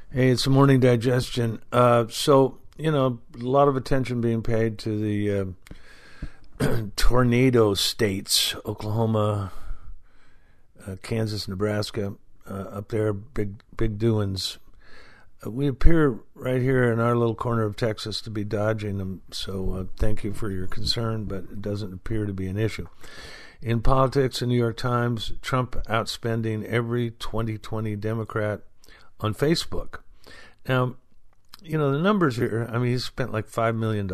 Hey, it's a morning digestion. A lot of attention being paid to the tornado states, Oklahoma, Kansas, Nebraska, up there, big doings. We appear right here in our little corner of Texas to be dodging them, so thank you for your concern, but it doesn't appear to be an issue. In politics, the New York Times, Trump outspending every 2020 Democrat on Facebook. Now, the numbers here, he's spent like $5 million.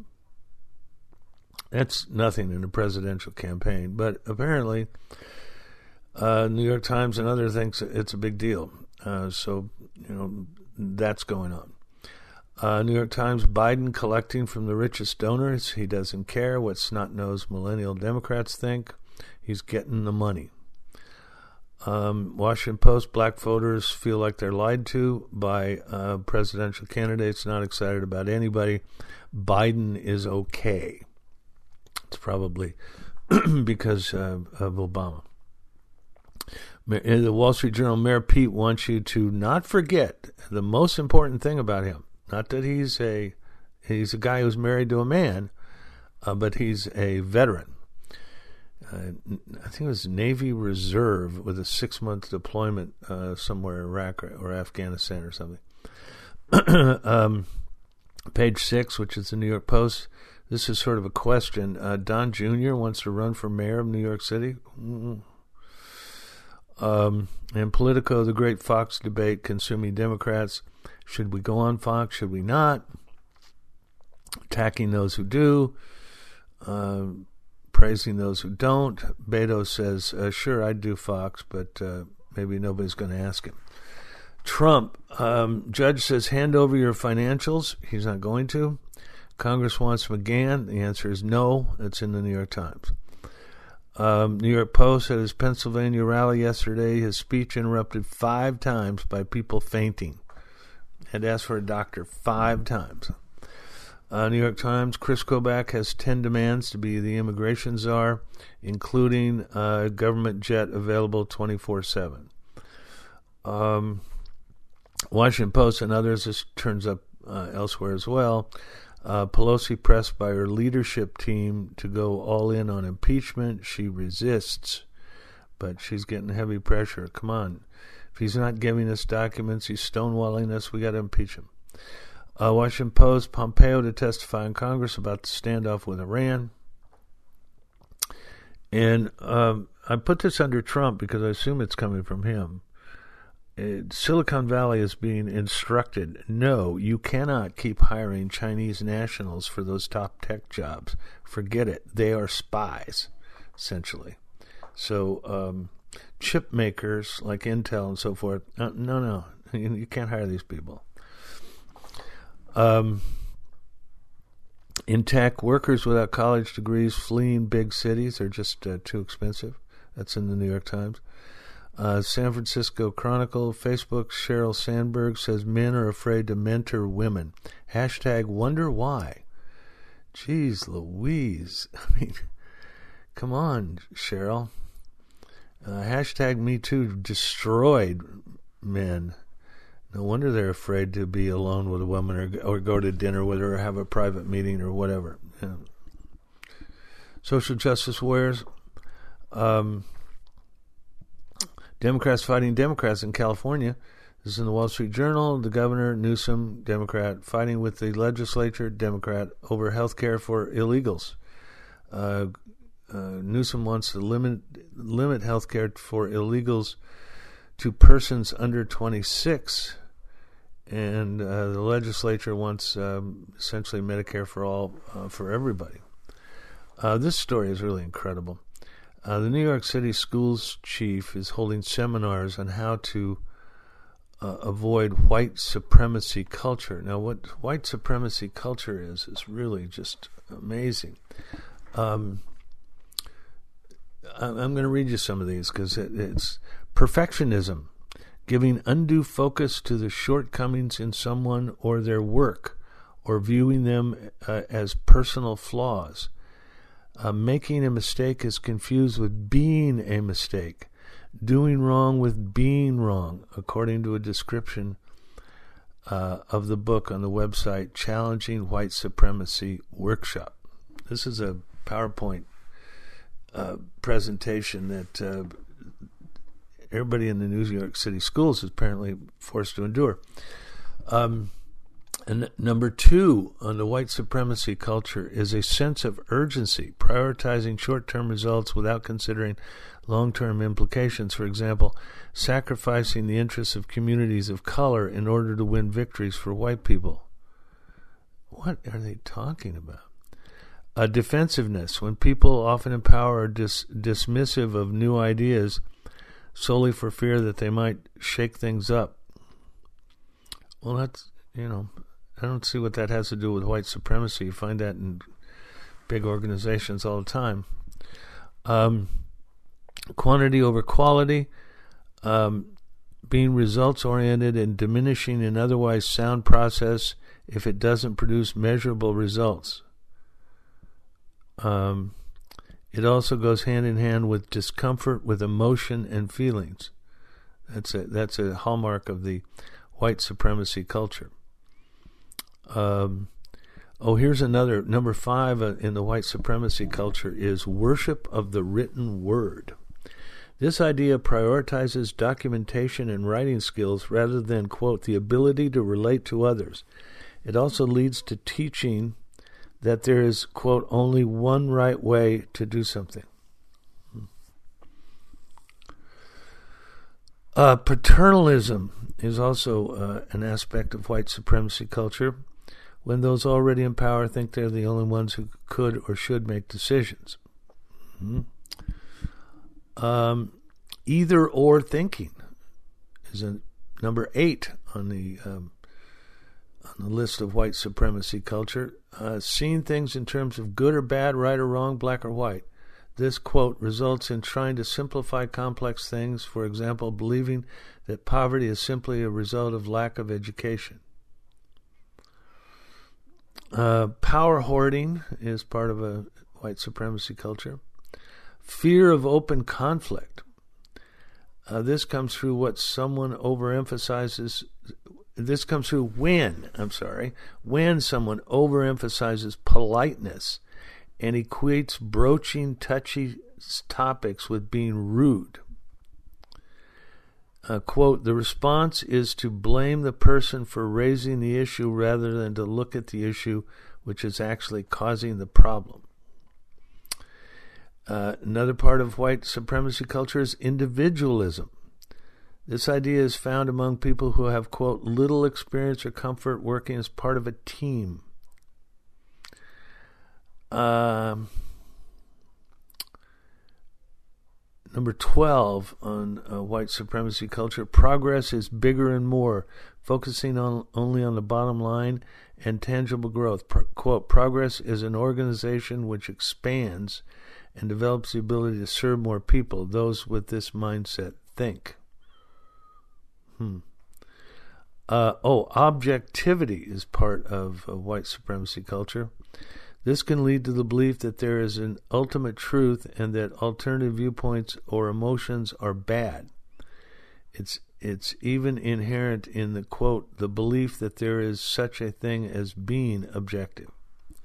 That's nothing in a presidential campaign, but apparently New York Times and others thinks it's a big deal. That's going on. New York Times, Biden collecting from the richest donors. He doesn't care what snot-nosed millennial Democrats think. He's getting the money. Washington Post, black voters feel like they're lied to by presidential candidates, not excited about anybody. Biden is okay. It's probably because of Obama. The Wall Street Journal, Mayor Pete wants you to not forget the most important thing about him. Not that he's a guy who's married to a man, but he's a veteran. I think it was Navy Reserve with a 6-month deployment somewhere in Iraq or Afghanistan or something. Page 6, which is the New York Post. This is sort of a question. Don Jr. wants to run for mayor of New York City. And Politico, the great Fox debate consuming Democrats. Should we go on Fox? Should we not? Attacking those who do. Praising those who don't. Beto says, sure, I'd do Fox, but maybe nobody's going to ask him. Trump, judge says, hand over your financials. He's not going to. Congress wants McGahn. The answer is no. It's in the New York Times. New York Post at his Pennsylvania rally yesterday, his speech interrupted 5 times by people fainting. Had to ask for a doctor 5 times. New York Times, Chris Kobach has 10 demands to be the immigration czar, including a government jet available 24/7. Washington Post and others, this turns up elsewhere as well. Pelosi pressed by her leadership team to go all in on impeachment. She resists, but she's getting heavy pressure. Come on. If he's not giving us documents, he's stonewalling us, we got to impeach him. Washington Post, Pompeo to testify in Congress about the standoff with Iran. And I put this under Trump because I assume it's coming from him. Silicon Valley is being instructed, no, you cannot keep hiring Chinese nationals for those top tech jobs. Forget it. They are spies, essentially. So chip makers like Intel and so forth, no, you can't hire these people. In tech, workers without college degrees fleeing big cities are just too expensive. That's in the New York Times. San Francisco Chronicle, Facebook, Sheryl Sandberg says men are afraid to mentor women. Hashtag wonder why. Jeez Louise. Come on, Sheryl. Hashtag Me Too destroyed men. No wonder they're afraid to be alone with a woman or go to dinner with her or have a private meeting or whatever. Yeah. Social justice warriors. Democrats fighting Democrats in California. This is in the Wall Street Journal. The governor, Newsom, Democrat, fighting with the legislature, Democrat, over health care for illegals. Newsom wants to limit health care for illegals to persons under 26. And the legislature wants essentially Medicare for all, for everybody. This story is really incredible. The New York City schools chief is holding seminars on how to avoid white supremacy culture. Now, what white supremacy culture is really just amazing. I'm going to read you some of these because it's perfectionism. Giving undue focus to the shortcomings in someone or their work, or viewing them as personal flaws. Making a mistake is confused with being a mistake. Doing wrong with being wrong, according to a description of the book on the website, Challenging White Supremacy Workshop. This is a PowerPoint presentation that everybody in the New York City schools is apparently forced to endure. And number 2 on the white supremacy culture is a sense of urgency, prioritizing short-term results without considering long-term implications. For example, sacrificing the interests of communities of color in order to win victories for white people. What are they talking about? Defensiveness, when people often in power are dismissive of new ideas solely for fear that they might shake things up. Well, that's, I don't see what that has to do with white supremacy. You find that in big organizations all the time. Quantity over quality, being results-oriented and diminishing an otherwise sound process if it doesn't produce measurable results. It also goes hand in hand with discomfort with emotion and feelings. That's a hallmark of the white supremacy culture. Here's another. Number 5 in the white supremacy culture is worship of the written word. This idea prioritizes documentation and writing skills rather than, quote, the ability to relate to others. It also leads to teaching that there is, quote, only one right way to do something. Paternalism is also an aspect of white supremacy culture, when those already in power think they're the only ones who could or should make decisions. Either or thinking is number 8 on the list of white supremacy culture. Seeing things in terms of good or bad, right or wrong, black or white. This, quote, results in trying to simplify complex things, for example, believing that poverty is simply a result of lack of education. Power hoarding is part of a white supremacy culture. Fear of open conflict. This comes through when someone overemphasizes politeness and equates broaching touchy topics with being rude. Quote, the response is to blame the person for raising the issue rather than to look at the issue which is actually causing the problem. Another part of white supremacy culture is individualism. This idea is found among people who have, quote, little experience or comfort working as part of a team. Number 12 on white supremacy culture, progress is bigger and more, focusing only on the bottom line and tangible growth. Quote, progress is an organization which expands and develops the ability to serve more people. Those with this mindset think. Objectivity is part of white supremacy culture. This can lead to the belief that there is an ultimate truth and that alternative viewpoints or emotions are bad. It's even inherent in the, quote, the belief that there is such a thing as being objective.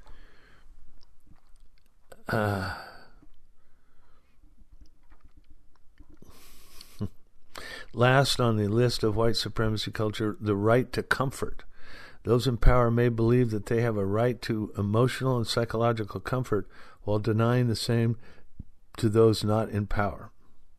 Last on the list of white supremacy culture, the right to comfort. Those in power may believe that they have a right to emotional and psychological comfort while denying the same to those not in power.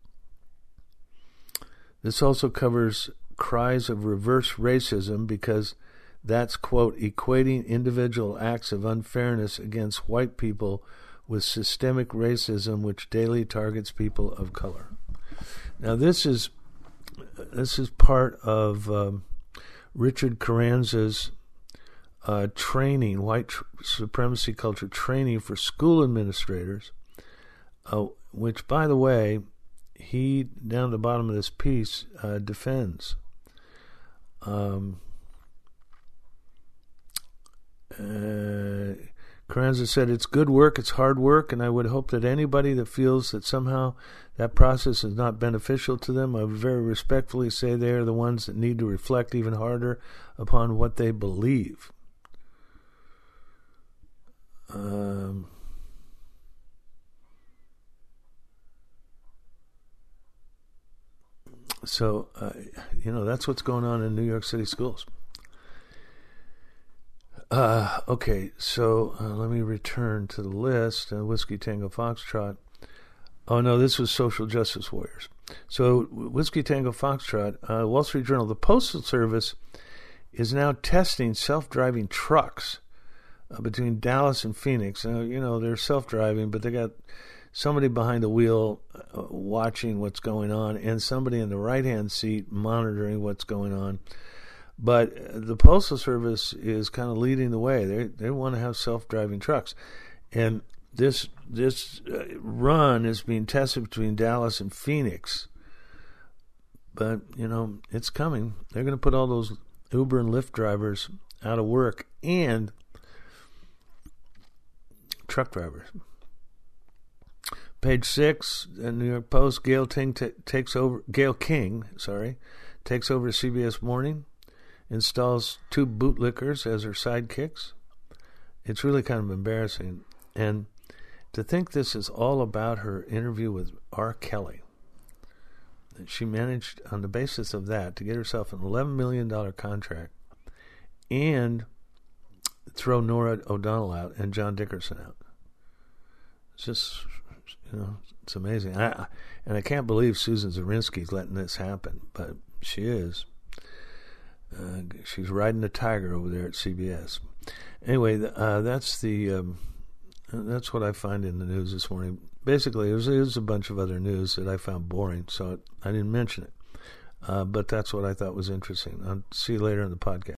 This also covers cries of reverse racism because that's, quote, equating individual acts of unfairness against white people with systemic racism which daily targets people of color. Now this is part of Richard Carranza's training, white supremacy culture training for school administrators, which, by the way, he, down at the bottom of this piece, defends. Carranza said, it's good work, it's hard work, and I would hope that anybody that feels that somehow that process is not beneficial to them, I would very respectfully say they are the ones that need to reflect even harder upon what they believe. So, that's what's going on in New York City schools. Okay, so let me return to the list. Whiskey Tango Foxtrot. Oh, no, this was social justice warriors. So, Whiskey Tango Foxtrot, Wall Street Journal, the Postal Service is now testing self-driving trucks between Dallas and Phoenix. They're self-driving, but they got somebody behind the wheel watching what's going on and somebody in the right-hand seat monitoring what's going on. But the Postal Service is kind of leading the way. They want to have self-driving trucks. And this run is being tested between Dallas and Phoenix. But, it's coming. They're going to put all those Uber and Lyft drivers out of work and truck drivers. Page 6, the New York Post, Gayle King takes over CBS Morning, installs 2 bootlickers as her sidekicks. It's really kind of embarrassing. And to think this is all about her interview with R. Kelly. She managed, on the basis of that, to get herself an $11 million contract and throw Norah O'Donnell out and John Dickerson out. It's just, it's amazing. And I can't believe Susan Zirinsky's letting this happen, but she is. She's riding the tiger over there at CBS. Anyway, that's what I find in the news this morning. Basically, there's a bunch of other news that I found boring, so I didn't mention it. But that's what I thought was interesting. I'll see you later in the podcast.